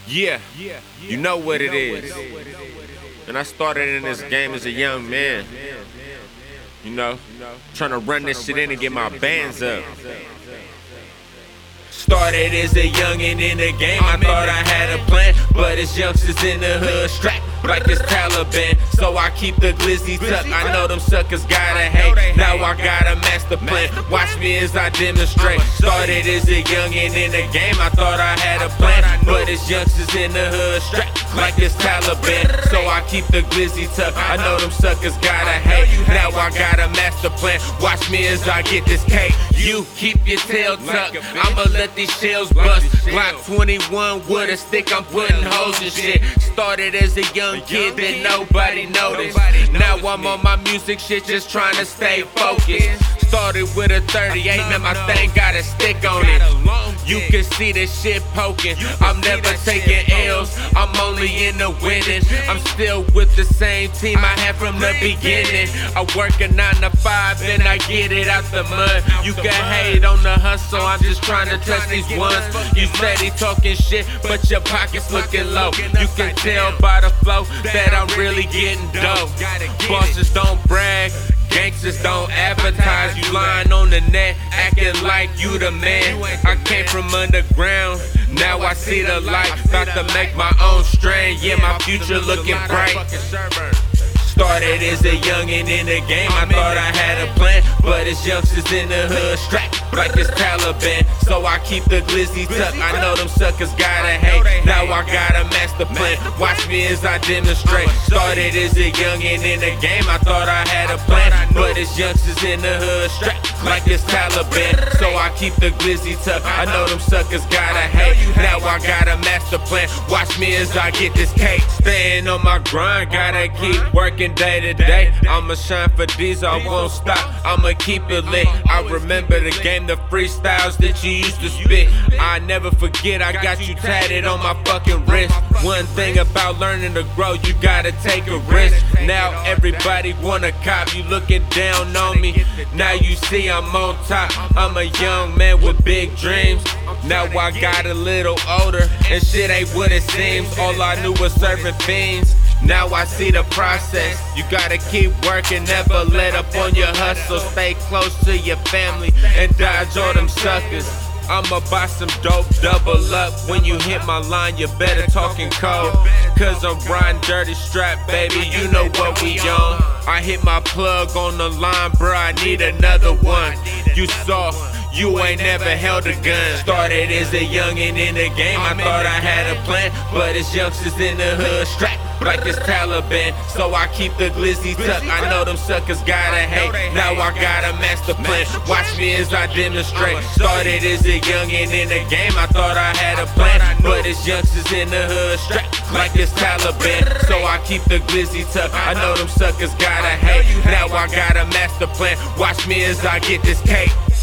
Yeah, you know what it is. And I started in this game as a young man. Trying to run this shit in and get my bands up. Started as a youngin' in the game, I thought I had a plan, but it's youngsters in the hood strapped like it's Taliban. So I keep the glizzy tucked, I know them suckers gotta hate. Now I got a master plan, watch me as I demonstrate. Started as a youngin' in the game, I thought I had a plan, but it's youngsters in the hood strapped like it's Taliban. So I keep the glizzy tucked, I know them suckers gotta hate. Now I got a master plan, watch me as I get this cake. You keep your tail tucked, I'ma let these shells bust. Glock 21 with a stick, I'm putting holes in shit. Started as a young kid that nobody noticed. Now I'm on my music shit, just trying to stay focused. Started with a 38, now my thing got a stick on it. You can see the shit poking. I'm never taking L's, I'm only in the winning. I'm still with the same team I had from the beginning. I work a 9 to 5 and I get it out the mud. You can hate on the hustle, I'm just trying to touch these ones. You steady talking shit, but your pockets looking low. You can tell by the flow that I'm really getting dope. Bosses don't brag, gangsters don't advertise. You lying on the net, acting like you the man. I came from underground, now I see the light. About to make my own strain, yeah, my future looking bright. Started as a youngin' in the game, I thought I had a plan, but it's youngsters in the hood strapped like it's Taliban. So I keep the glizzy tucked, I know them suckers gotta hate. Now I got a master plan, watch me as I demonstrate. Started as a youngin' in the game, I thought I had a plan, but it's youngsters in the hood strapped like it's Taliban. So I keep the glizzy tucked, I know them suckers gotta hate. Now I got a master plan, watch me as I get this cake. Staying on my grind, gotta keep working day to day. I'ma shine for these, I won't stop, I'ma keep it lit. I remember the game, the freestyles that you used to spit. I never forget, I got you tatted on my fucking wrist. One thing about learning to grow, you gotta take a risk. Now everybody wanna cop, you looking down on me. Now you see I'm on top, I'm a young man with big dreams. Now I got a little older, and shit ain't what it seems. All I knew was serving fiends. Now I see the process. You gotta keep working, never let up on your hustle. Stay close to your family and dodge all them suckers. I'ma buy some dope, double up. When you hit my line, you better talking cold. Cause I'm riding dirty strap, baby, you know what we on. I hit my plug on the line, bruh, I need another one. You soft, you ain't never held a gun. Started as a youngin' in the game, I thought I had a plan, but it's youngsters in the hood strapped like it's Taliban. So I keep the glizzy tucked, I know them suckers gotta hate. Now I got a master plan, watch me as I demonstrate. Started as a youngin' in the game, I thought I had a plan, but it's youngsters in the hood strapped like it's Taliban. So I keep the glizzy tucked, I know them suckers gotta hate. Now I got a master plan, watch me as I get this cake.